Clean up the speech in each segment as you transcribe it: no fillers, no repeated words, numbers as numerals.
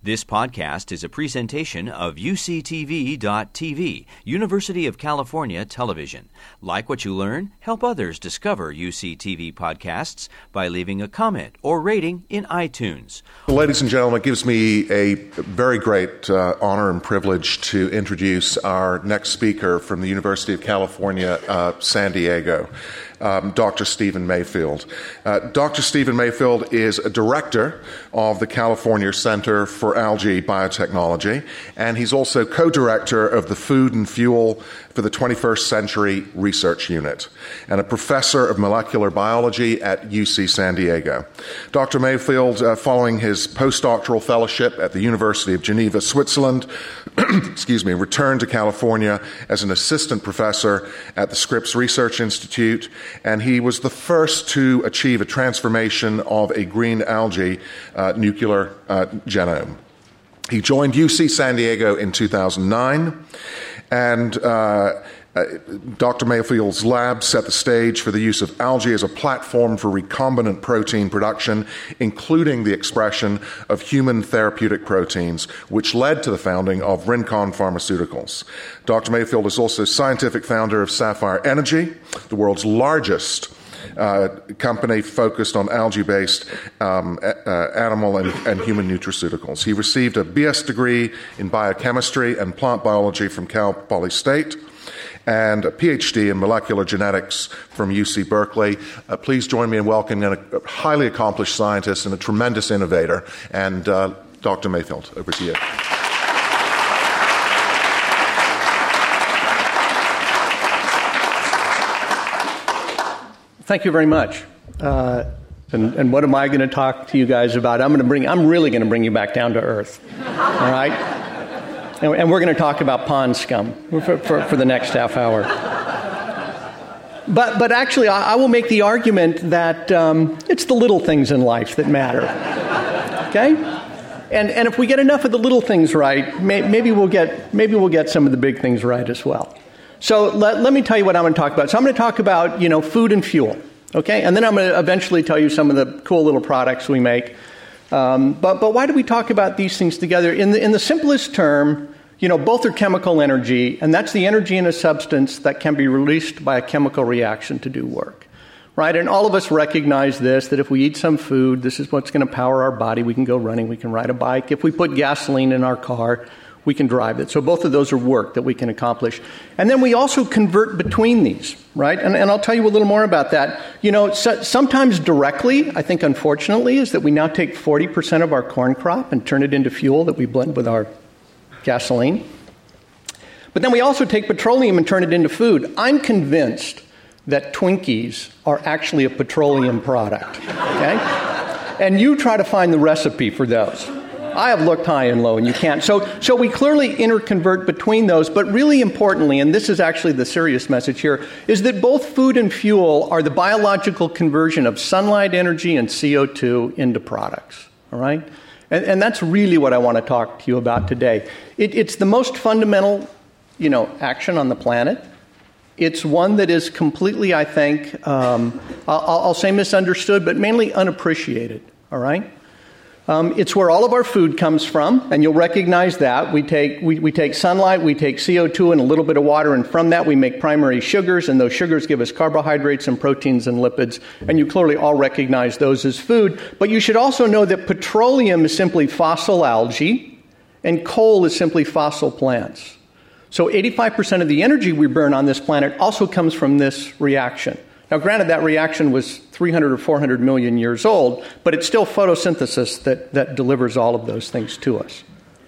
This podcast is a presentation of UCTV.tv, University of California Television. Like what you learn? Help others discover UCTV podcasts by leaving a comment or rating in iTunes. Ladies and gentlemen, it gives me a very great honor and privilege to introduce our next speaker from the University of California, San Diego. Dr. Stephen Mayfield. Dr. Stephen Mayfield is a director of the California Center for Algae Biotechnology, and he's also co-director of the Food and Fuel for the 21st Century Research Unit, and a professor of molecular biology at UC San Diego. Dr. Mayfield, following his postdoctoral fellowship at the University of Geneva, Switzerland, returned to California as an assistant professor at the Scripps Research Institute, and he was the first to achieve a transformation of a green algae nuclear genome. He joined UC San Diego in 2009, and Dr. Mayfield's lab set the stage for the use of algae as a platform for recombinant protein production, including the expression of human therapeutic proteins, which led to the founding of Rincon Pharmaceuticals. Dr. Mayfield is also scientific founder of Sapphire Energy, the world's largest company focused on algae-based animal and human nutraceuticals. He received a BS degree in biochemistry and plant biology from Cal Poly State and a PhD in molecular genetics from UC Berkeley. Please join me in welcoming a highly accomplished scientist and a tremendous innovator. And Dr. Mayfield, over to you. Thank you very much. And what am I going to talk to you guys about? I'm really going to bring you back down to earth. All right? And we're going to talk about pond scum for the next half hour. But actually, I will make the argument that it's the little things in life that matter. Okay? And if we get enough of the little things right, maybe we'll get some of the big things right as well. So let me tell you what I'm going to talk about. So I'm going to talk about, food and fuel, okay? And then I'm going to eventually tell you some of the cool little products we make. But why do we talk about these things together? In the simplest term, both are chemical energy, and that's the energy in a substance that can be released by a chemical reaction to do work, right? And all of us recognize this, that if we eat some food, this is what's going to power our body. We can go running, we can ride a bike. If we put gasoline in our car, we can drive it. So both of those are work that we can accomplish. And then we also convert between these, right? And I'll tell you a little more about that. Sometimes directly, I think unfortunately, is that we now take 40% of our corn crop and turn it into fuel that we blend with our gasoline. But then we also take petroleum and turn it into food. I'm convinced that Twinkies are actually a petroleum product, okay? And you try to find the recipe for those. I have looked high and low, and you can't. So we clearly interconvert between those, but really importantly, and this is actually the serious message here, is that both food and fuel are the biological conversion of sunlight energy and CO2 into products, all right? And that's really what I want to talk to you about today. It's the most fundamental, action on the planet. It's one that is completely, I think, I'll say misunderstood, but mainly unappreciated, all right? It's where all of our food comes from, and you'll recognize that. We take sunlight, we take CO2 and a little bit of water, and from that we make primary sugars, and those sugars give us carbohydrates and proteins and lipids, and you clearly all recognize those as food. But you should also know that petroleum is simply fossil algae, and coal is simply fossil plants. So 85% of the energy we burn on this planet also comes from this reaction. Now, granted, that reaction was 300 or 400 million years old, but it's still photosynthesis that delivers all of those things to us.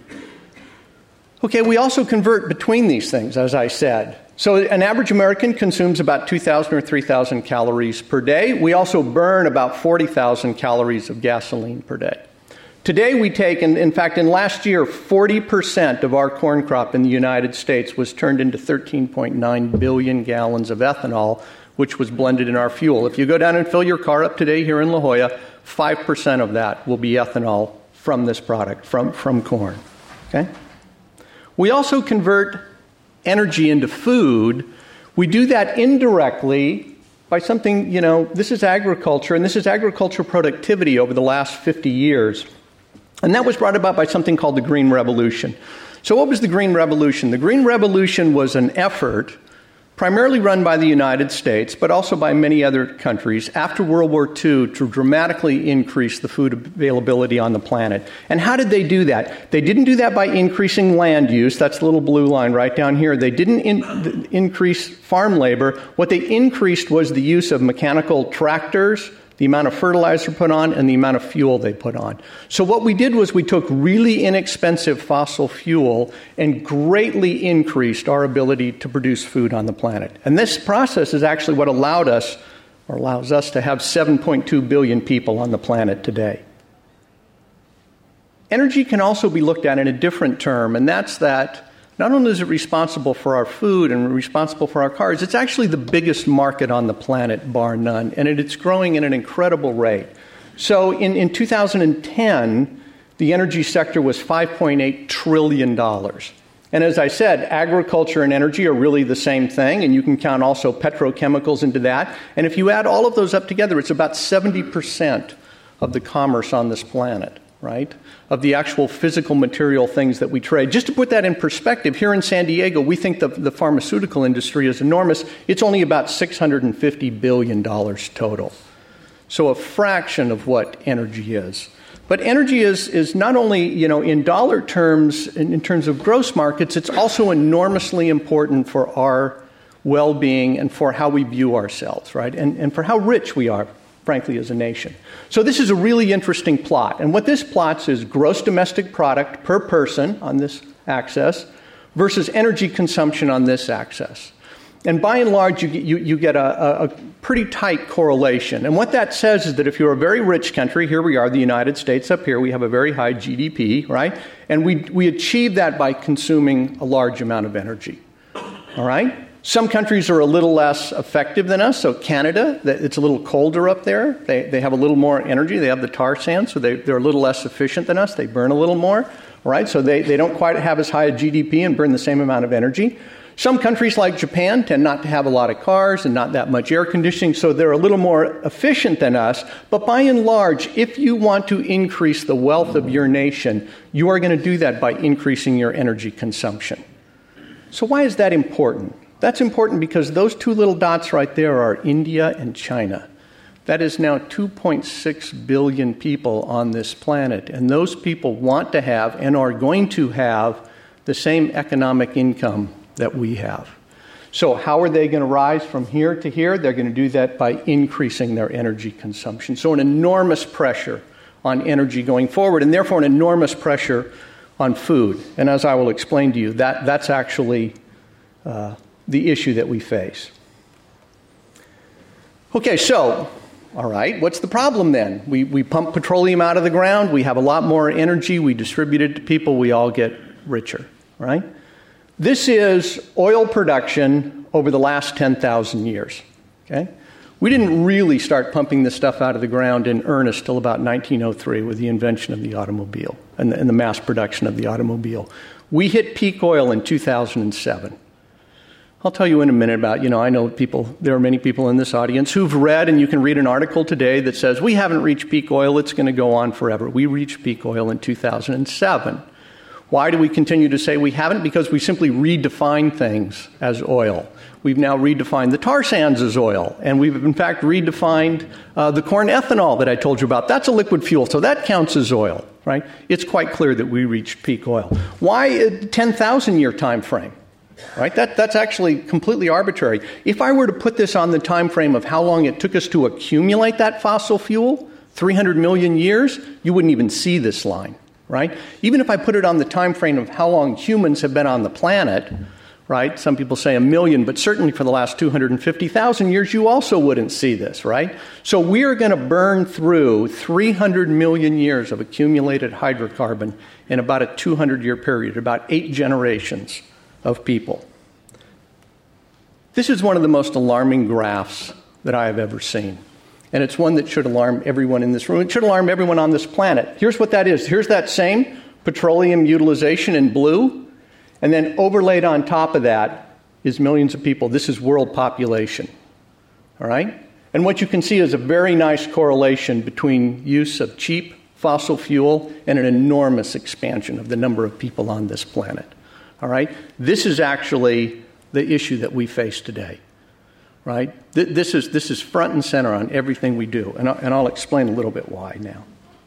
Okay, we also convert between these things, as I said. So an average American consumes about 2,000 or 3,000 calories per day. We also burn about 40,000 calories of gasoline per day. Today we take, and in fact, in last year, 40% of our corn crop in the United States was turned into 13.9 billion gallons of ethanol, which was blended in our fuel. If you go down and fill your car up today here in La Jolla, 5% of that will be ethanol from this product, from corn. Okay? We also convert energy into food. We do that indirectly by something, this is agriculture, and this is agricultural productivity over the last 50 years. And that was brought about by something called the Green Revolution. So what was the Green Revolution? The Green Revolution was an effort primarily run by the United States, but also by many other countries, after World War II to dramatically increase the food availability on the planet. And how did they do that? They didn't do that by increasing land use. That's the little blue line right down here. They didn't increase farm labor. What they increased was the use of mechanical tractors, the amount of fertilizer put on, and the amount of fuel they put on. So what we did was we took really inexpensive fossil fuel and greatly increased our ability to produce food on the planet. And this process is actually what allows us to have 7.2 billion people on the planet today. Energy can also be looked at in a different term, and that's that not only is it responsible for our food and responsible for our cars, it's actually the biggest market on the planet, bar none, and it's growing at an incredible rate. So in 2010, the energy sector was $5.8 trillion. And as I said, agriculture and energy are really the same thing, and you can count also petrochemicals into that. And if you add all of those up together, it's about 70% of the commerce on this planet, right? Of the actual physical material things that we trade. Just to put that in perspective, here in San Diego, we think the pharmaceutical industry is enormous. It's only about $650 billion total. So a fraction of what energy is. But energy is not only, in dollar terms, in terms of gross markets, it's also enormously important for our well-being and for how we view ourselves, right? And for how rich we are, frankly, as a nation. So this is a really interesting plot. And what this plots is gross domestic product per person on this axis versus energy consumption on this axis. And by and large, you get a pretty tight correlation. And what that says is that if you're a very rich country, here we are, the United States up here, we have a very high GDP, right? And we achieve that by consuming a large amount of energy, all right? Some countries are a little less effective than us. So Canada, it's a little colder up there. They have a little more energy. They have the tar sands, so they're a little less efficient than us. They burn a little more, all right? So they don't quite have as high a GDP and burn the same amount of energy. Some countries like Japan tend not to have a lot of cars and not that much air conditioning, so they're a little more efficient than us. But by and large, if you want to increase the wealth of your nation, you are going to do that by increasing your energy consumption. So why is that important? That's important because those two little dots right there are India and China. That is now 2.6 billion people on this planet, and those people want to have and are going to have the same economic income that we have. So how are they going to rise from here to here? They're going to do that by increasing their energy consumption. So an enormous pressure on energy going forward, and therefore an enormous pressure on food. And as I will explain to you, that's actually the issue that we face. Okay, so, all right, what's the problem then? We pump petroleum out of the ground, we have a lot more energy, we distribute it to people, we all get richer, right? This is oil production over the last 10,000 years, okay? We didn't really start pumping this stuff out of the ground in earnest till about 1903 with the invention of the automobile and the mass production of the automobile. We hit peak oil in 2007. I'll tell you in a minute about, I know there are many people in this audience who've read, and you can read an article today that says, we haven't reached peak oil, it's going to go on forever. We reached peak oil in 2007. Why do we continue to say we haven't? Because we simply redefine things as oil. We've now redefined the tar sands as oil, and we've in fact redefined the corn ethanol that I told you about. That's a liquid fuel, so that counts as oil, right? It's quite clear that we reached peak oil. Why a 10,000-year time frame? Right? That's actually completely arbitrary. If I were to put this on the time frame of how long it took us to accumulate that fossil fuel, 300 million years, you wouldn't even see this line, right? Even if I put it on the time frame of how long humans have been on the planet, right? Some people say 1 million, but certainly for the last 250,000 years, you also wouldn't see this, right? So we are going to burn through 300 million years of accumulated hydrocarbon in about a 200-year period, about 8 generations of people. This is one of the most alarming graphs that I have ever seen. And it's one that should alarm everyone in this room. It should alarm everyone on this planet. Here's what that is. Here's that same petroleum utilization in blue. And then overlaid on top of that is millions of people. This is world population. All right? And what you can see is a very nice correlation between use of cheap fossil fuel, and an enormous expansion of the number of people on this planet. All right? This is actually the issue that we face today. Right? This is front and center on everything we do, and I'll explain a little bit why now.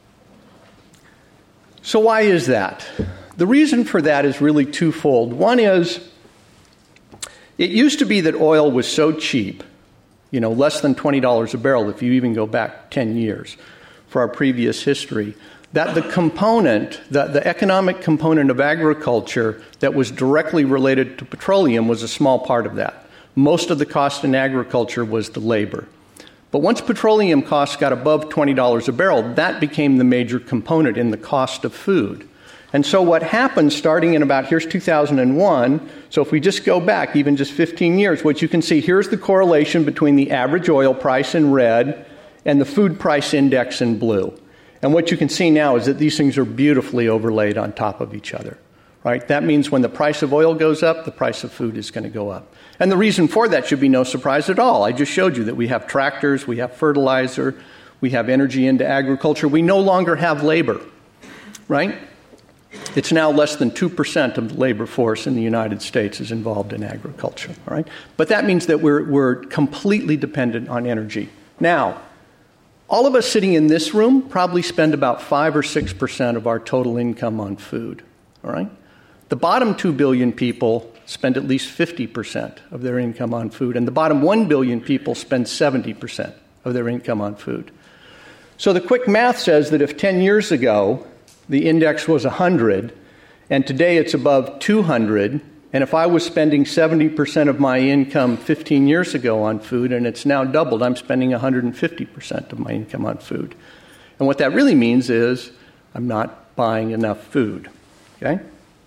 So why is that? The reason for that is really twofold. One is, it used to be that oil was so cheap, less than $20 a barrel if you even go back 10 years for our previous history, that the economic component of agriculture that was directly related to petroleum was a small part of that. Most of the cost in agriculture was the labor. But once petroleum costs got above $20 a barrel, that became the major component in the cost of food. And so what happened starting in here's 2001, so if we just go back even just 15 years, what you can see, here's the correlation between the average oil price in red and the food price index in blue. And what you can see now is that these things are beautifully overlaid on top of each other. Right? That means when the price of oil goes up, the price of food is going to go up. And the reason for that should be no surprise at all. I just showed you that we have tractors, we have fertilizer, we have energy into agriculture. We no longer have labor, right? It's now less than 2% of the labor force in the United States is involved in agriculture, all right? But that means that we're completely dependent on energy. Now, all of us sitting in this room probably spend about 5 or 6% of our total income on food, all right? The bottom 2 billion people spend at least 50% of their income on food, and the bottom 1 billion people spend 70% of their income on food. So the quick math says that if 10 years ago the index was 100, and today it's above 200, and if I was spending 70% of my income 15 years ago on food, and it's now doubled, I'm spending 150% of my income on food. And what that really means is I'm not buying enough food, okay?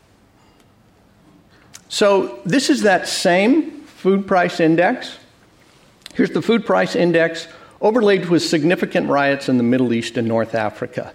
So this is that same food price index. Here's the food price index overlaid with significant riots in the Middle East and North Africa.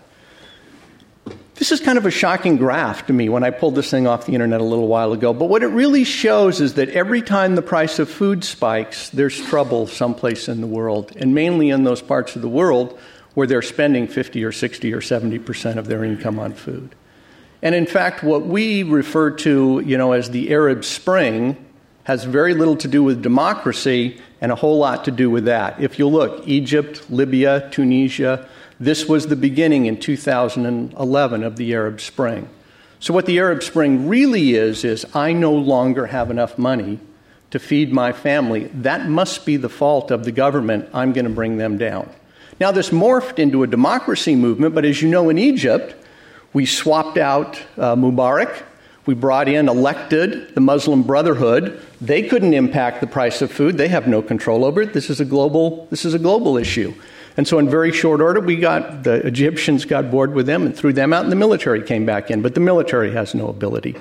This is kind of a shocking graph to me when I pulled this thing off the internet a little while ago. But what it really shows is that every time the price of food spikes, there's trouble someplace in the world, and mainly in those parts of the world where they're spending 50 or 60 or 70% of their income on food. And in fact, what we refer to, as the Arab Spring has very little to do with democracy and a whole lot to do with that. If you look, Egypt, Libya, Tunisia, this was the beginning in 2011 of the Arab Spring. So what the Arab Spring really is I no longer have enough money to feed my family. That must be the fault of the government. I'm going to bring them down. Now, this morphed into a democracy movement, but as you know, in Egypt, we swapped out Mubarak. We brought in, elected the Muslim Brotherhood. They couldn't impact the price of food. They have no control over it. This is a global issue. And so in very short order, the Egyptians got bored with them and threw them out, and the military came back in. But the military has no ability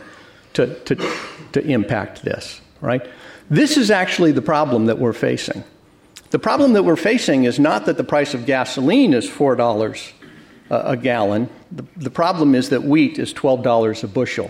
to impact this, right? This is actually the problem that we're facing. The problem that we're facing is not that the price of gasoline is $4 a gallon. The problem is that wheat is $12 a bushel.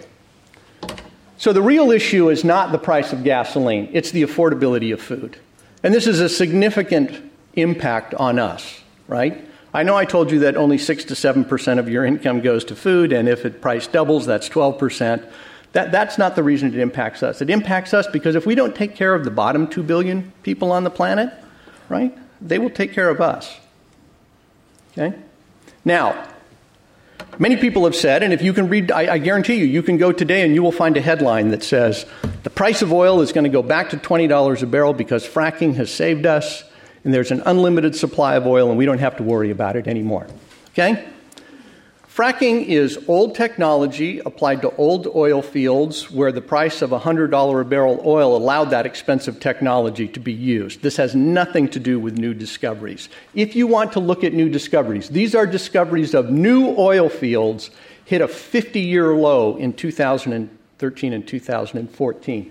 So the real issue is not the price of gasoline. It's the affordability of food. And this is a significant impact on us, right? I know I told you that only 6 to 7% of your income goes to food, and if the price doubles, that's 12%. That's not the reason it impacts us. It impacts us because if we don't take care of the bottom 2 billion people on the planet, right, they will take care of us. Okay? Now, many people have said, and if you can read, I guarantee you can go today and you will find a headline that says, the price of oil is going to go back to $20 a barrel because fracking has saved us, and there's an unlimited supply of oil, and we don't have to worry about it anymore. Okay? Fracking is old technology applied to old oil fields where the price of $100 a barrel oil allowed that expensive technology to be used. This has nothing to do with new discoveries. If you want to look at new discoveries, these are discoveries of new oil fields hit a 50-year low in 2013 and 2014.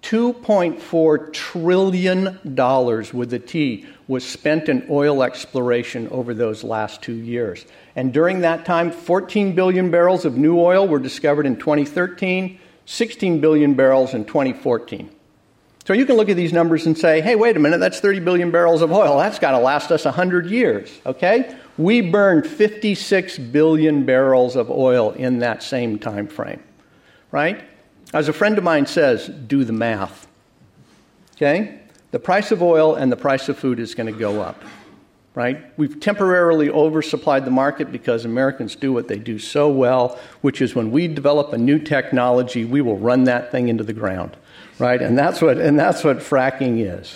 $2.4 trillion with a T was spent in oil exploration over those last 2 years. And during that time, 14 billion barrels of new oil were discovered in 2013, 16 billion barrels in 2014. So you can look at these numbers and say, hey, wait a minute, that's 30 billion barrels of oil. That's got to last us 100 years, okay? We burned 56 billion barrels of oil in that same time frame, right? As a friend of mine says, do the math, okay? The price of oil and the price of food is going to go up, right? We've temporarily oversupplied the market because Americans do what they do so well, which is when we develop a new technology, we will run that thing into the ground, right? And that's what fracking is.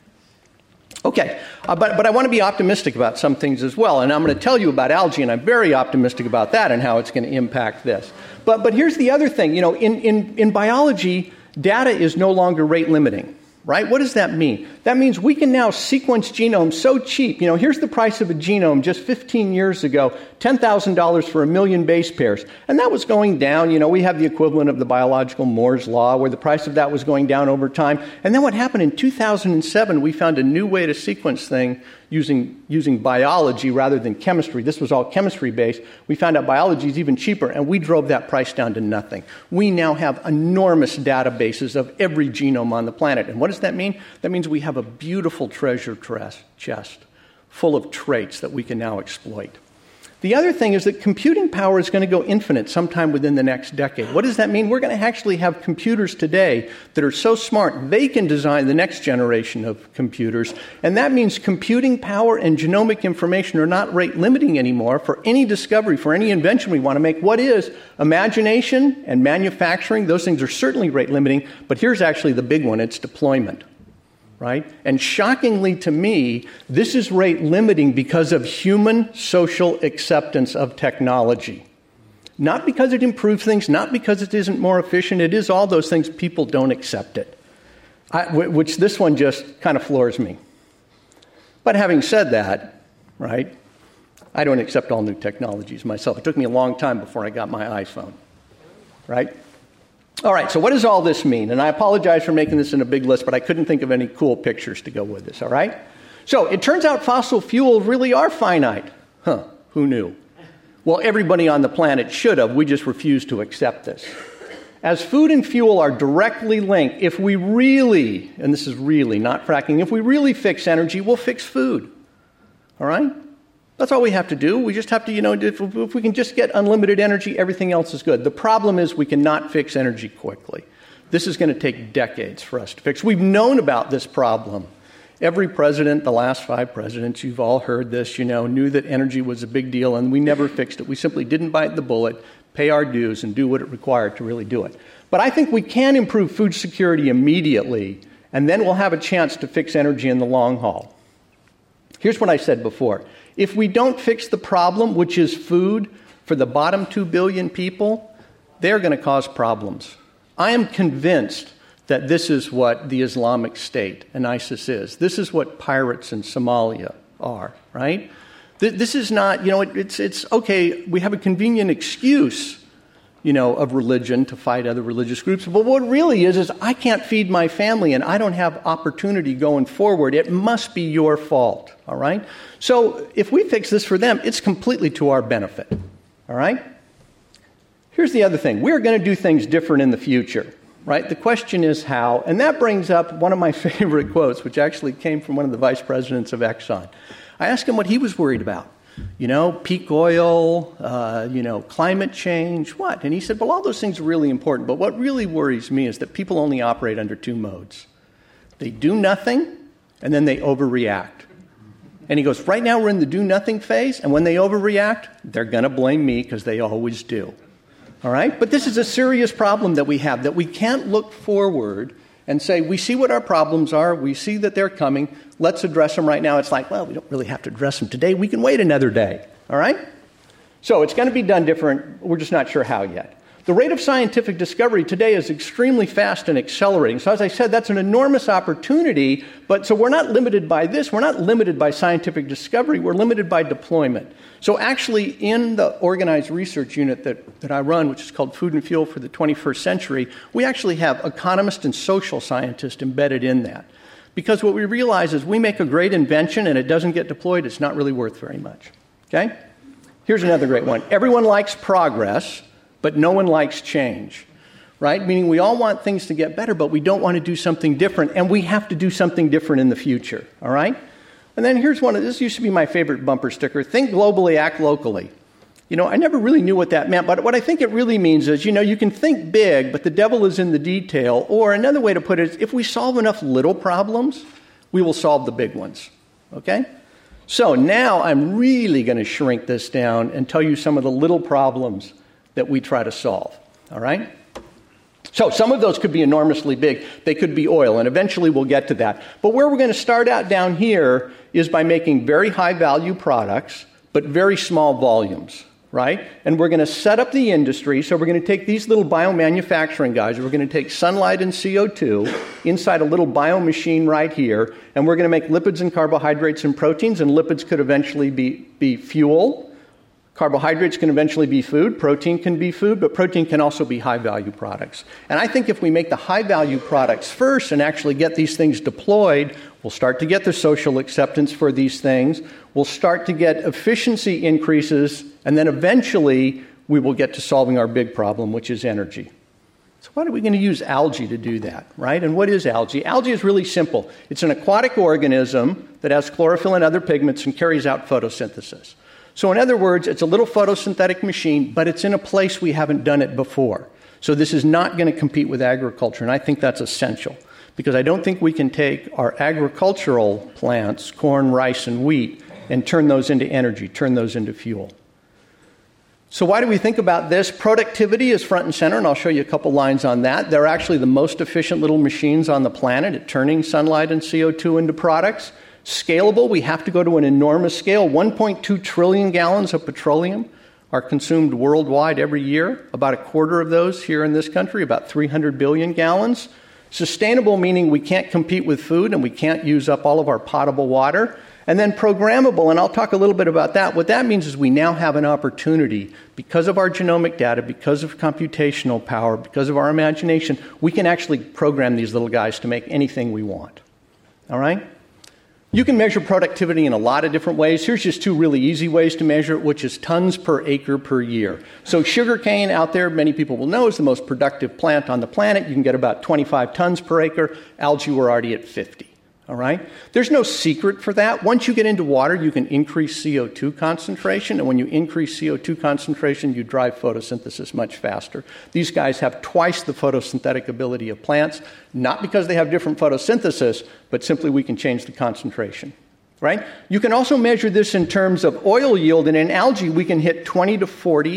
Okay, but I want to be optimistic about some things as well, and I'm going to tell you about algae, and I'm very optimistic about that and how it's going to impact this. But here's the other thing. You know, in biology, data is no longer rate limiting. Right? What does that mean? That means we can now sequence genomes so cheap. You know, here's the price of a genome just 15 years ago, $10,000 for 1 million base pairs. And that was going down. You know, we have the equivalent of the biological Moore's law, where the price of that was going down over time. And then what happened in 2007, we found a new way to sequence things using biology rather than chemistry. This was all chemistry-based. We found out biology is even cheaper, and we drove that price down to nothing. We now have enormous databases of every genome on the planet. And what does that mean? That means we have a beautiful treasure chest full of traits that we can now exploit. The other thing is that computing power is going to go infinite sometime within the next decade. What does that mean? We're going to actually have computers today that are so smart they can design the next generation of computers. And that means computing power and genomic information are not rate limiting anymore for any discovery, for any invention we want to make. What is? Imagination and manufacturing, those things are certainly rate limiting, but here's actually the big one, it's deployment. Right? And shockingly to me, this is rate limiting because of human social acceptance of technology. Not because it improves things, not because it isn't more efficient. It is all those things. People don't accept it. Which this one just kind of floors me. But having said that, right, I don't accept all new technologies myself. It took me a long time before I got my iPhone. Right? All right, so what does all this mean? And I apologize for making this in a big list, but I couldn't think of any cool pictures to go with this, all right? So it turns out fossil fuels really are finite. Huh, who knew? Well, everybody on the planet should have. We just refuse to accept this. As food and fuel are directly linked, if we really, and this is really not fracking, if we really fix energy, we'll fix food, all right? That's all we have to do. We just have to, if we can just get unlimited energy, everything else is good. The problem is we cannot fix energy quickly. This is going to take decades for us to fix. We've known about this problem. Every president, the last 5 presidents, you've all heard this, knew that energy was a big deal, and we never fixed it. We simply didn't bite the bullet, pay our dues, and do what it required to really do it. But I think we can improve food security immediately, and then we'll have a chance to fix energy in the long haul. Here's what I said before. If we don't fix the problem, which is food, for the bottom 2 billion people, they're going to cause problems. I am convinced that this is what the Islamic State and ISIS is. This is what pirates in Somalia are, right? This is not, it's okay, we have a convenient excuse, of religion to fight other religious groups. But what it really is I can't feed my family and I don't have opportunity going forward. It must be your fault, all right? So if we fix this for them, it's completely to our benefit, all right? Here's the other thing. We're going to do things different in the future, right? The question is how. And that brings up one of my favorite quotes, which actually came from one of the vice presidents of Exxon. I asked him what he was worried about. Peak oil, climate change, what? And he said, well, all those things are really important, but what really worries me is that people only operate under 2 modes. They do nothing, and then they overreact. And he goes, right now we're in the do nothing phase, and when they overreact, they're going to blame me because they always do. All right? But this is a serious problem that we have, that we can't look forward and say, we see what our problems are, we see that they're coming, let's address them right now. It's like, well, we don't really have to address them today, we can wait another day, all right? So it's going to be done different, we're just not sure how yet. The rate of scientific discovery today is extremely fast and accelerating. So as I said, that's an enormous opportunity, but so we're not limited by this, we're not limited by scientific discovery, we're limited by deployment. So actually in the organized research unit that I run, which is called Food and Fuel for the 21st Century, we actually have economists and social scientists embedded in that. Because what we realize is we make a great invention and it doesn't get deployed, it's not really worth very much. Okay? Here's another great one. Everyone likes progress, but no one likes change. right? Meaning we all want things to get better, but we don't want to do something different, and we have to do something different in the future, all right? And then here's this used to be my favorite bumper sticker: think globally, act locally. I never really knew what that meant, but what I think it really means is, you can think big, but the devil is in the detail. Or another way to put it is, if we solve enough little problems, we will solve the big ones, okay? So now I'm really going to shrink this down and tell you some of the little problems that we try to solve, all right? So some of those could be enormously big. They could be oil, and eventually we'll get to that. But where we're going to start out down here is by making very high-value products, but very small volumes, right? And we're going to set up the industry. So we're going to take these little biomanufacturing guys. We're going to take sunlight and CO2 inside a little biomachine right here, and we're going to make lipids and carbohydrates and proteins, and lipids could eventually be fuel. Carbohydrates can eventually be food. Protein can be food, but protein can also be high-value products. And I think if we make the high-value products first and actually get these things deployed, we'll start to get the social acceptance for these things. We'll start to get efficiency increases, and then eventually we will get to solving our big problem, which is energy. So why are we going to use algae to do that, right? And what is algae? Algae is really simple. It's an aquatic organism that has chlorophyll and other pigments and carries out photosynthesis. So in other words, it's a little photosynthetic machine, but it's in a place we haven't done it before. So this is not going to compete with agriculture, and I think that's essential, because I don't think we can take our agricultural plants, corn, rice, and wheat, and turn those into energy, turn those into fuel. So why do we think about this? Productivity is front and center, and I'll show you a couple lines on that. They're actually the most efficient little machines on the planet at turning sunlight and CO2 into products. Scalable, we have to go to an enormous scale. 1.2 trillion gallons of petroleum are consumed worldwide every year. About a quarter of those here in this country, about 300 billion gallons. Sustainable, meaning we can't compete with food and we can't use up all of our potable water. And then programmable, and I'll talk a little bit about that. What that means is we now have an opportunity, because of our genomic data, because of computational power, because of our imagination, we can actually program these little guys to make anything we want. All right? You can measure productivity in a lot of different ways. Here's just two really easy ways to measure it, which is tons per acre per year. So sugarcane out there, many people will know, is the most productive plant on the planet. You can get about 25 tons per acre. Algae, we're already at 50. All right? There's no secret for that. Once you get into water, you can increase CO2 concentration, and when you increase CO2 concentration, you drive photosynthesis much faster. These guys have twice the photosynthetic ability of plants, not because they have different photosynthesis, but simply we can change the concentration. Right? You can also measure this in terms of oil yield, and in algae, we can hit 20 to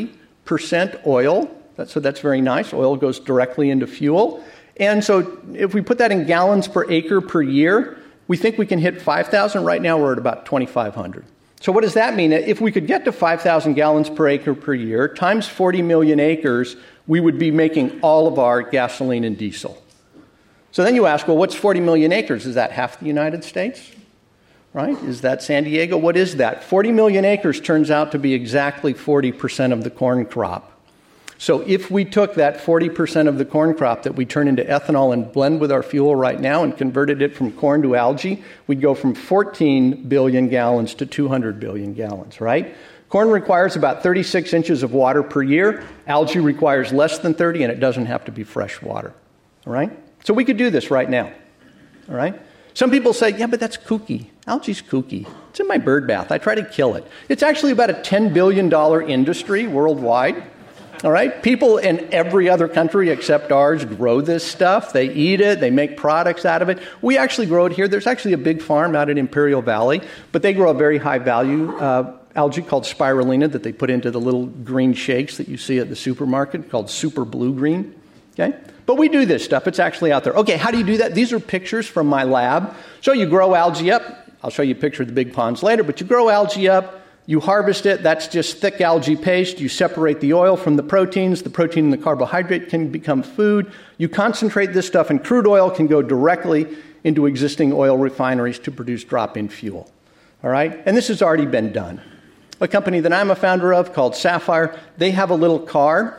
40% oil. So that's very nice. Oil goes directly into fuel. And so if we put that in gallons per acre per year, we think we can hit 5,000. Right now, we're at about 2,500. So what does that mean? If we could get to 5,000 gallons per acre per year, times 40 million acres, we would be making all of our gasoline and diesel. So then you ask, well, what's 40 million acres? Is that half the United States? Right? Is that San Diego? What is that? 40 million acres turns out to be exactly 40% of the corn crop. So if we took that 40% of the corn crop that we turn into ethanol and blend with our fuel right now and converted it from corn to algae, we'd go from 14 billion gallons to 200 billion gallons, right? Corn requires about 36 inches of water per year. Algae requires less than 30, and it doesn't have to be fresh water, all right? So we could do this right now, all right? Some people say, yeah, but that's kooky. Algae's kooky. It's in my bird bath. I try to kill it. It's actually about a $10 billion industry worldwide. All right? People in every other country except ours grow this stuff. They eat it. They make products out of it. We actually grow it here. There's actually a big farm out in Imperial Valley, but they grow a very high-value algae called spirulina that they put into the little green shakes that you see at the supermarket called super blue green. Okay? But we do this stuff. It's actually out there. Okay, how do you do that? These are pictures from my lab. So you grow algae up. I'll show you a picture of the big ponds later, but you grow algae up. You harvest it. That's just thick algae paste. You separate the oil from the proteins. The protein and the carbohydrate can become food. You concentrate this stuff, and crude oil can go directly into existing oil refineries to produce drop-in fuel. All right? And this has already been done. A company that I'm a founder of called Sapphire, they have a little car.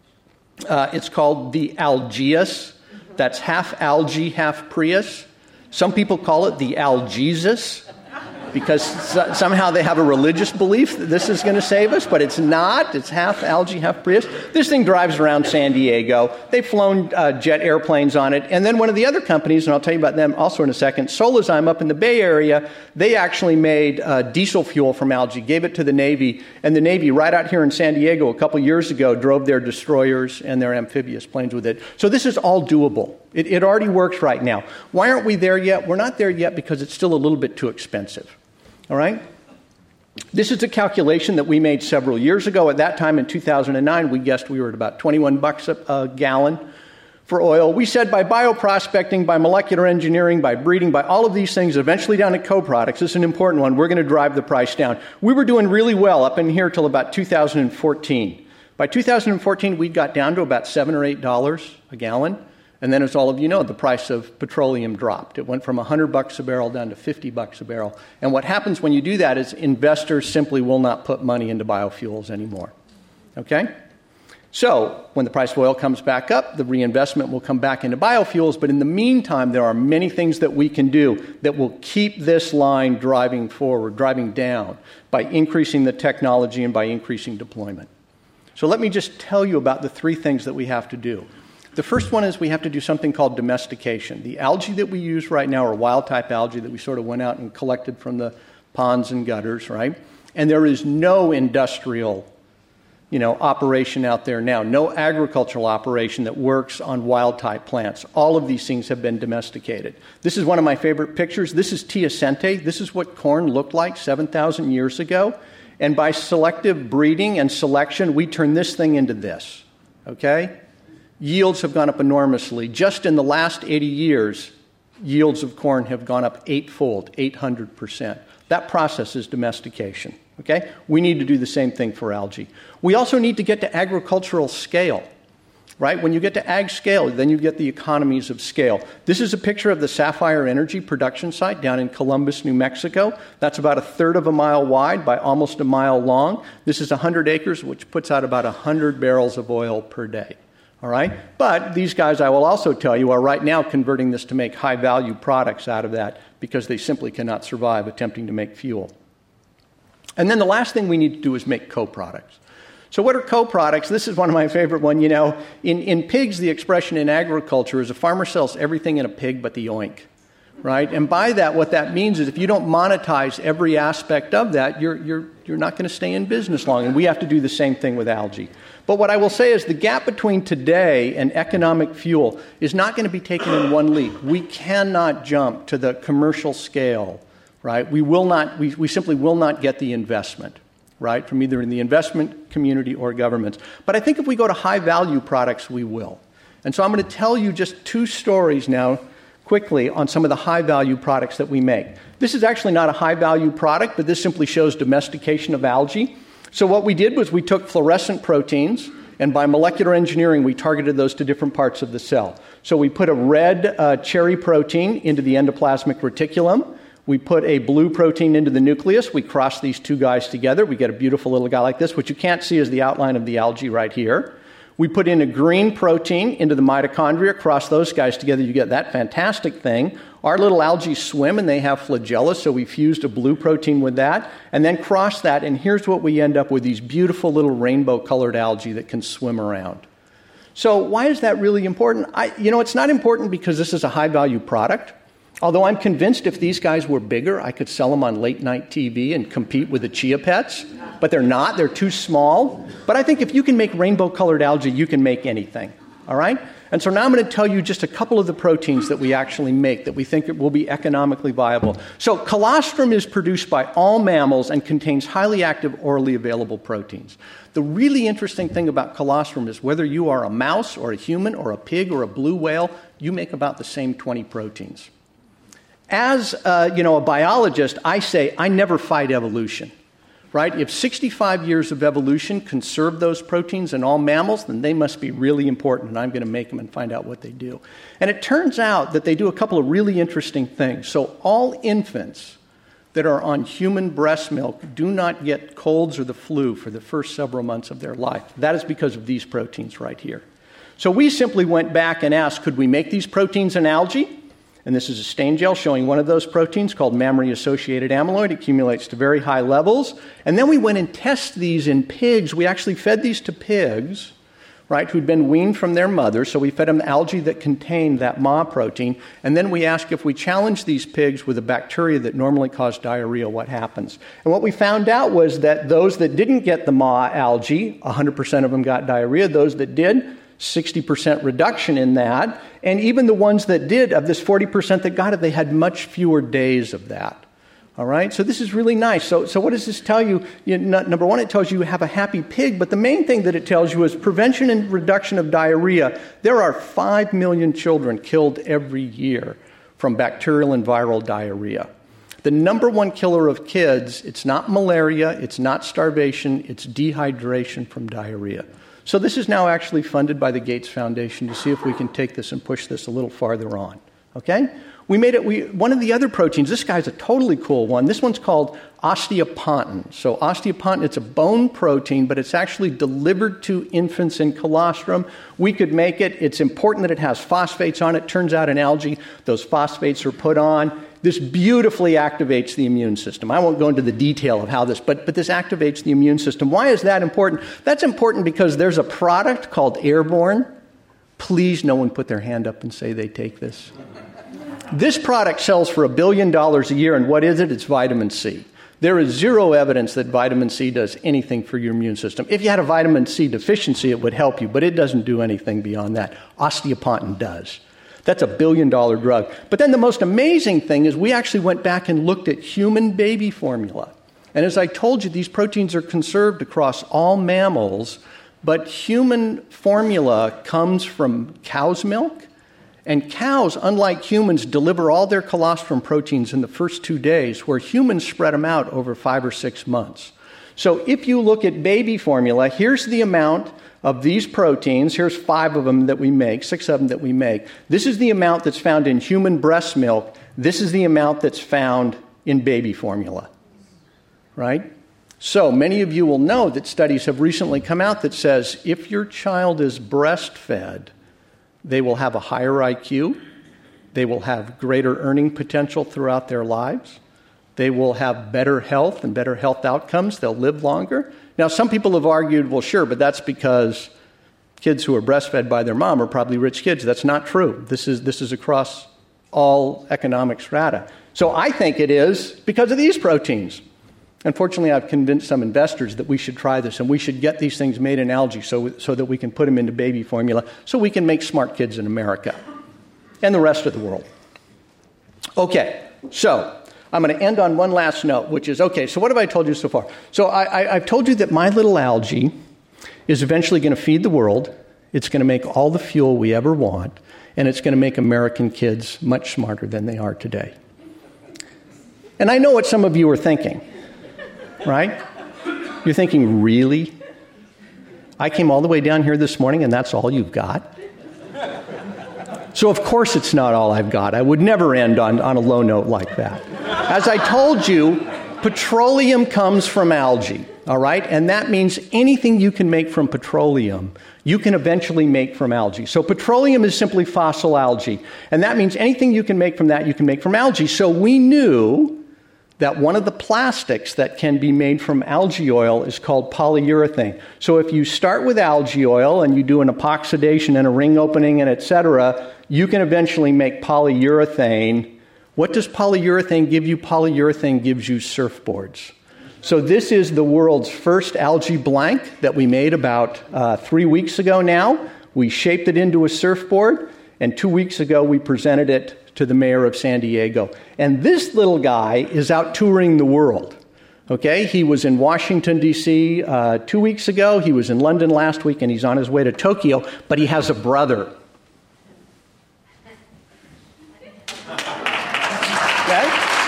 It's called the Algeus. That's half algae, half Prius. Some people call it the Algesus. because somehow they have a religious belief that this is going to save us, but it's not. It's half algae, half Prius. This thing drives around San Diego. They've flown jet airplanes on it. And then one of the other companies, and I'll tell you about them also in a second, Solazyme up in the Bay Area, they actually made diesel fuel from algae, gave it to the Navy, and the Navy right out here in San Diego a couple years ago drove their destroyers and their amphibious planes with it. So this is all doable. It already works right now. Why aren't we there yet? We're not there yet because it's still a little bit too expensive. All right? This is a calculation that we made several years ago. At that time in 2009, we guessed we were at about $21 a gallon for oil. We said by bioprospecting, by molecular engineering, by breeding, by all of these things, eventually down to co-products, this is an important one, we're going to drive the price down. We were doing really well up in here till about 2014. By 2014, we got down to about $7 or $8 a gallon. And then, as all of you know, the price of petroleum dropped. It went from $100 a barrel down to $50 a barrel. And what happens when you do that is investors simply will not put money into biofuels anymore. Okay? So, when the price of oil comes back up, the reinvestment will come back into biofuels. But in the meantime, there are many things that we can do that will keep this line driving forward, driving down, by increasing the technology and by increasing deployment. So let me just tell you about the three things that we have to do. The first one is we have to do something called domestication. The algae that we use right now are wild-type algae that we sort of went out and collected from the ponds and gutters, right? And there is no industrial, operation out there now, no agricultural operation that works on wild-type plants. All of these things have been domesticated. This is one of my favorite pictures. This is teosinte. This is what corn looked like 7,000 years ago. And by selective breeding and selection, we turn this thing into this, okay? Yields have gone up enormously. Just in the last 80 years, yields of corn have gone up eightfold, 800%. That process is domestication, okay? We need to do the same thing for algae. We also need to get to agricultural scale, right? When you get to ag scale, then you get the economies of scale. This is a picture of the Sapphire Energy production site down in Columbus, New Mexico. That's about 1/3 of a mile wide by almost a mile long. This is 100 acres, which puts out about 100 barrels of oil per day. All right? But these guys, I will also tell you, are right now converting this to make high-value products out of that because they simply cannot survive attempting to make fuel. And then the last thing we need to do is make co-products. So what are co-products? This is one of my favorite ones. In pigs, the expression in agriculture is a farmer sells everything in a pig but the oink, right? And by that, what that means is if you don't monetize every aspect of that, you're not going to stay in business long. And we have to do the same thing with algae. But what I will say is the gap between today and economic fuel is not going to be taken in one leap. We cannot jump to the commercial scale, right? We simply will not get the investment, right, from either in the investment community or governments. But I think if we go to high-value products, we will. And so I'm going to tell you just two stories now quickly on some of the high-value products that we make. This is actually not a high-value product, but this simply shows domestication of algae. So what we did was we took fluorescent proteins, and by molecular engineering, we targeted those to different parts of the cell. So we put a red cherry protein into the endoplasmic reticulum. We put a blue protein into the nucleus. We cross these two guys together. We get a beautiful little guy like this. What you can't see is the outline of the algae right here. We put in a green protein into the mitochondria, cross those guys together, you get that fantastic thing. Our little algae swim and they have flagella, so we fused a blue protein with that, and then cross that, and here's what we end up with, these beautiful little rainbow-colored algae that can swim around. So why is that really important? It's not important because this is a high-value product. Although I'm convinced if these guys were bigger, I could sell them on late-night TV and compete with the Chia Pets. But they're not. They're too small. But I think if you can make rainbow-colored algae, you can make anything. All right? And so now I'm going to tell you just a couple of the proteins that we actually make that we think will be economically viable. So colostrum is produced by all mammals and contains highly active orally available proteins. The really interesting thing about colostrum is whether you are a mouse or a human or a pig or a blue whale, you make about the same 20 proteins. As a biologist, I say I never fight evolution, right? If 65 years of evolution conserve those proteins in all mammals, then they must be really important, and I'm going to make them and find out what they do. And it turns out that they do a couple of really interesting things. So all infants that are on human breast milk do not get colds or the flu for the first several months of their life. That is because of these proteins right here. So we simply went back and asked, could we make these proteins in algae? And this is a stain gel showing one of those proteins called mammary-associated amyloid. It accumulates to very high levels. And then we went and tested these in pigs. We actually fed these to pigs, right, who'd been weaned from their mother. So we fed them algae that contained that MA protein. And then we asked if we challenge these pigs with a bacteria that normally cause diarrhea, what happens? And what we found out was that those that didn't get the MA algae, 100% of them got diarrhea. Those that did, 60% reduction in that. And even the ones that did, of this 40% that got it, they had much fewer days of that. All right? So this is really nice. So what does this tell you? Number one, it tells you have a happy pig, but the main thing that it tells you is prevention and reduction of diarrhea. There are 5 million children killed every year from bacterial and viral diarrhea. The number one killer of kids, it's not malaria, it's not starvation, it's dehydration from diarrhea. So this is now actually funded by the Gates Foundation to see if we can take this and push this a little farther on. Okay? We made it, one of the other proteins, this guy's a totally cool one. This one's called osteopontin. So osteopontin, it's a bone protein, but it's actually delivered to infants in colostrum. We could make it. It's important that it has phosphates on it. Turns out in algae, those phosphates are put on. This beautifully activates the immune system. I won't go into the detail of how this, but this activates the immune system. Why is that important? That's important because there's a product called Airborne. Please, no one put their hand up and say they take this. This product sells for $1 billion a year, and what is it? It's vitamin C. There is zero evidence that vitamin C does anything for your immune system. If you had a vitamin C deficiency, it would help you, but it doesn't do anything beyond that. Osteopontin does. That's $1 billion drug. But then the most amazing thing is we actually went back and looked at human baby formula. And as I told you, these proteins are conserved across all mammals, but human formula comes from cow's milk. And cows, unlike humans, deliver all their colostrum proteins in the first 2 days, where humans spread them out over 5 or 6 months. So if you look at baby formula, here's the amount of these proteins. Here's 5 of them that we make, 6 of them that we make. This is the amount that's found in human breast milk. This is the amount that's found in baby formula, right? So many of you will know that studies have recently come out that says if your child is breastfed, they will have a higher IQ, they will have greater earning potential throughout their lives, they will have better health and better health outcomes, they'll live longer. Now, some people have argued, well, sure, but that's because kids who are breastfed by their mom are probably rich kids. That's not true. This is across all economic strata. So I think it is because of these proteins. Unfortunately, I've convinced some investors that we should try this and we should get these things made in algae so that we can put them into baby formula so we can make smart kids in America and the rest of the world. Okay, so I'm going to end on one last note, which is, okay, so what have I told you so far? So I've told you that my little algae is eventually going to feed the world. It's going to make all the fuel we ever want, and it's going to make American kids much smarter than they are today. And I know what some of you are thinking. Right? You're thinking, really? I came all the way down here this morning and that's all you've got? So of course it's not all I've got. I would never end on a low note like that. As I told you, petroleum comes from algae, all right? And that means anything you can make from petroleum, you can eventually make from algae. So petroleum is simply fossil algae. And that means anything you can make from that, you can make from algae. So we knew that one of the plastics that can be made from algae oil is called polyurethane. So if you start with algae oil and you do an epoxidation and a ring opening and etc., you can eventually make polyurethane. What does polyurethane give you? Polyurethane gives you surfboards. So this is the world's first algae blank that we made about 3 weeks ago now. We shaped it into a surfboard, and 2 weeks ago we presented it to the mayor of San Diego. And this little guy is out touring the world. Okay? He was in Washington, D.C. 2 weeks ago. He was in London last week, and he's on his way to Tokyo, but he has a brother. Okay?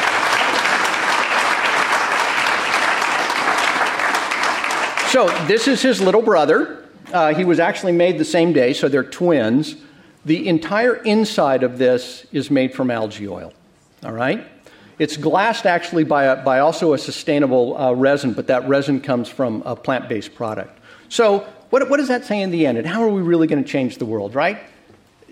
So this is his little brother. He was actually made the same day, so they're twins. The entire inside of this is made from algae oil, all right? It's glassed actually by also a sustainable resin, but that resin comes from a plant-based product. So what does that say in the end, and how are we really going to change the world, right?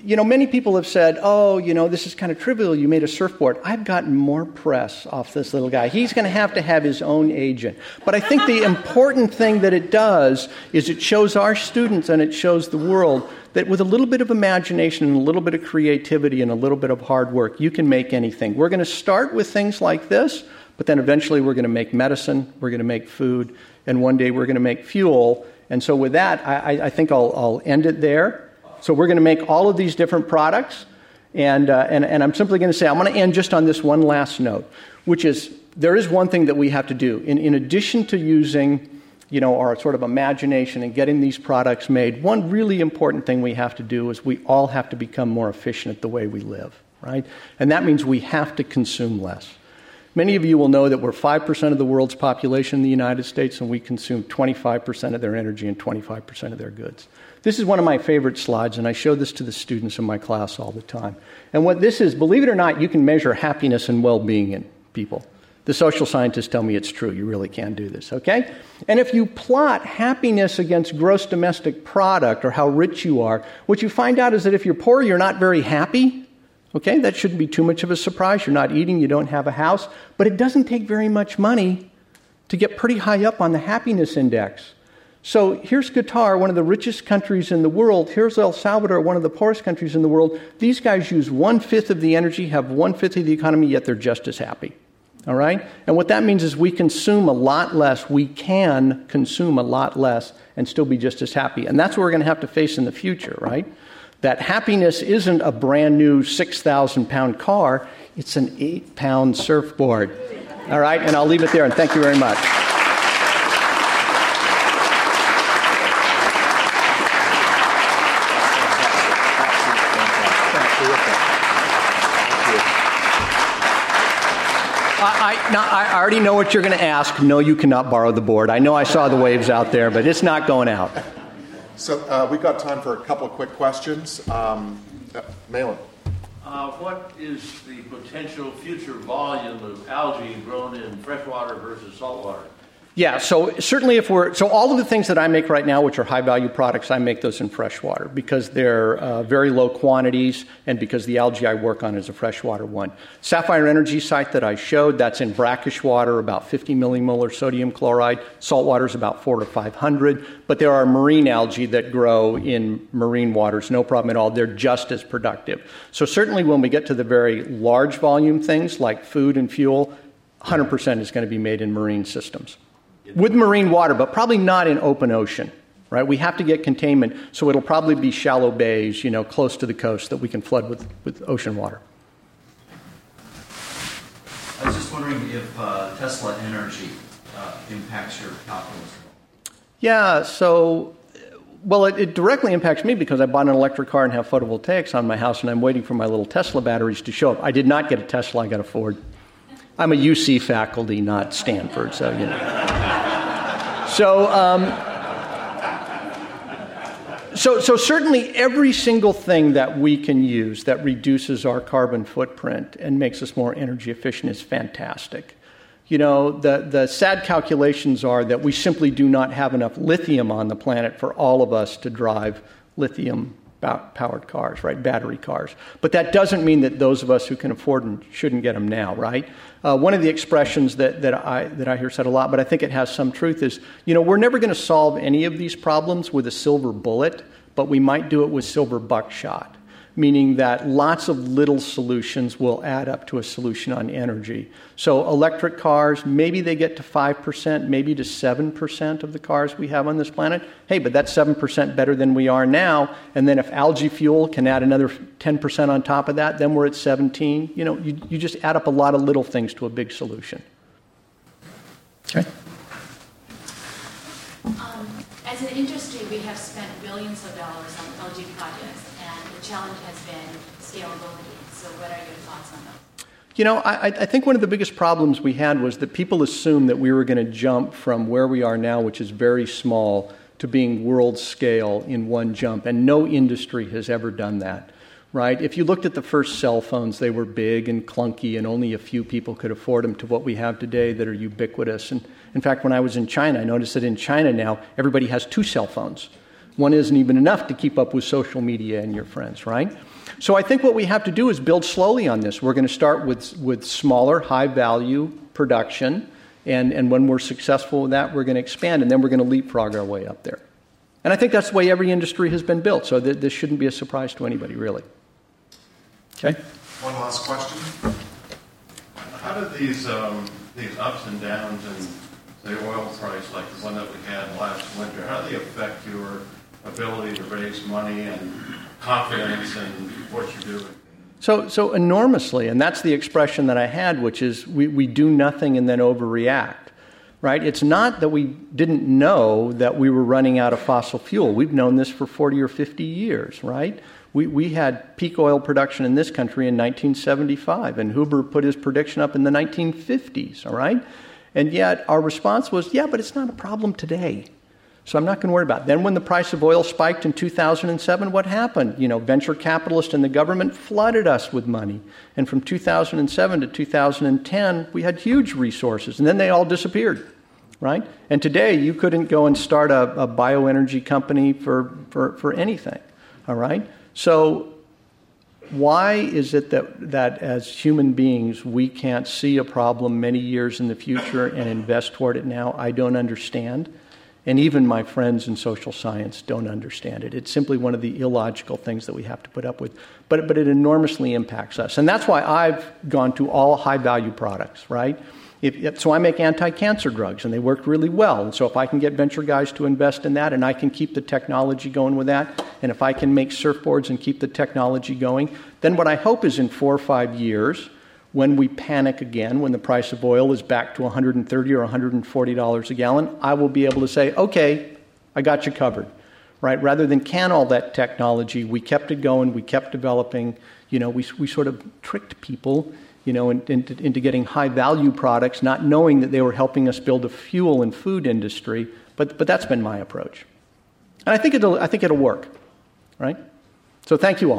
many people have said, oh, this is kind of trivial. You made a surfboard. I've gotten more press off this little guy. He's going to have his own agent. But I think the important thing that it does is it shows our students and it shows the world that with a little bit of imagination and a little bit of creativity and a little bit of hard work, you can make anything. We're going to start with things like this, but then eventually we're going to make medicine, we're going to make food, and one day we're going to make fuel. And so with that, I think I'll end it there. So we're going to make all of these different products, and I'm simply going to say, I'm going to end just on this one last note, which is there is one thing that we have to do. In addition to using our sort of imagination and getting these products made, one really important thing we have to do is we all have to become more efficient at the way we live, right? And that means we have to consume less. Many of you will know that we're 5% of the world's population in the United States, and we consume 25% of their energy and 25% of their goods. This is one of my favorite slides, and I show this to the students in my class all the time. And what this is, believe it or not, you can measure happiness and well-being in people. The social scientists tell me it's true. You really can do this, okay? And if you plot happiness against gross domestic product or how rich you are, what you find out is that if you're poor, you're not very happy. Okay, that shouldn't be too much of a surprise. You're not eating, you don't have a house. But it doesn't take very much money to get pretty high up on the happiness index. So here's Qatar, one of the richest countries in the world. Here's El Salvador, one of the poorest countries in the world. These guys use 1/5 of the energy, have 1/5 of the economy, yet they're just as happy. All right? And what that means is we consume a lot less. We can consume a lot less and still be just as happy. And that's what we're going to have to face in the future, right? That happiness isn't a brand new 6,000-pound car. It's an 8-pound surfboard. All right? And I'll leave it there, and thank you very much. I already know what you're going to ask. No, you cannot borrow the board. I know I saw the waves out there, but it's not going out. So we've got time for a couple of quick questions. Malin. What is the potential future volume of algae grown in freshwater versus saltwater? Yeah, so certainly so all of the things that I make right now, which are high-value products, I make those in freshwater because they're very low quantities and because the algae I work on is a freshwater one. Sapphire Energy site that I showed, that's in brackish water, about 50 millimolar sodium chloride. Saltwater is about 400 to 500, but there are marine algae that grow in marine waters, no problem at all. They're just as productive. So certainly when we get to the very large volume things like food and fuel, 100% is going to be made in marine systems. With marine water, but probably not in open ocean, right? We have to get containment, so it'll probably be shallow bays, close to the coast that we can flood with ocean water. I was just wondering if Tesla Energy impacts your calculus. Yeah, so, well, it directly impacts me because I bought an electric car and have photovoltaics on my house, and I'm waiting for my little Tesla batteries to show up. I did not get a Tesla, I got a Ford. I'm a UC faculty, not Stanford, so, So certainly every single thing that we can use that reduces our carbon footprint and makes us more energy efficient is fantastic. The sad calculations are that we simply do not have enough lithium on the planet for all of us to drive lithium-powered cars, right? Battery cars. But that doesn't mean that those of us who can afford them shouldn't get them now, right? One of the expressions that I hear said a lot, but I think it has some truth, is, we're never going to solve any of these problems with a silver bullet, but we might do it with silver buckshot, meaning that lots of little solutions will add up to a solution on energy. So electric cars, maybe they get to 5%, maybe to 7% of the cars we have on this planet. Hey, but that's 7% better than we are now. And then if algae fuel can add another 10% on top of that, then we're at 17. You just add up a lot of little things to a big solution. Okay. As an industry, we have spent billions of dollars on algae projects, and the challenge has been scalability. So what are your thoughts on that? I think one of the biggest problems we had was that people assumed that we were going to jump from where we are now, which is very small, to being world scale in one jump, and no industry has ever done that, right? If you looked at the first cell phones, they were big and clunky, and only a few people could afford them, to what we have today that are ubiquitous. And in fact, when I was in China, I noticed that in China now, everybody has 2 cell phones. One isn't even enough to keep up with social media and your friends, right? So I think what we have to do is build slowly on this. We're going to start with smaller, high-value production, and when we're successful with that, we're going to expand, and then we're going to leapfrog our way up there. And I think that's the way every industry has been built, so this shouldn't be a surprise to anybody, really. Okay? One last question. How do these ups and downs in the oil price, like the one that we had last winter, how do they affect your ability to raise money and confidence in what you're doing? So enormously, and that's the expression that I had, which is we do nothing and then overreact, right? It's not that we didn't know that we were running out of fossil fuel. We've known this for 40 or 50 years, right? We had peak oil production in this country in 1975, and Huber put his prediction up in the 1950s, all right? And yet our response was, yeah, but it's not a problem today. So I'm not going to worry about it. Then when the price of oil spiked in 2007, what happened? Venture capitalists and the government flooded us with money. And from 2007 to 2010, we had huge resources. And then they all disappeared, right? And today, you couldn't go and start a bioenergy company for anything, all right? So why is it that as human beings, we can't see a problem many years in the future and invest toward it now? I don't understand. And even my friends in social science don't understand it. It's simply one of the illogical things that we have to put up with. But it enormously impacts us. And that's why I've gone to all high-value products, right? So I make anti-cancer drugs, and they work really well. And so if I can get venture guys to invest in that, and I can keep the technology going with that, and if I can make surfboards and keep the technology going, then what I hope is in 4 or 5 years, when we panic again, when the price of oil is back to $130 or $140 a gallon, I will be able to say, okay, I got you covered, right? Rather than can all that technology, we kept it going, we kept developing, we sort of tricked people, into getting high-value products, not knowing that they were helping us build a fuel and food industry. But that's been my approach, and I think it'll work, right? So thank you all.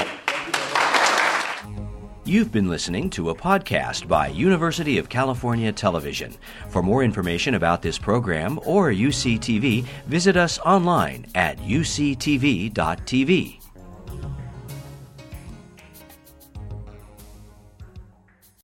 You've been listening to a podcast by University of California Television. For more information about this program or UCTV, visit us online at uctv.tv.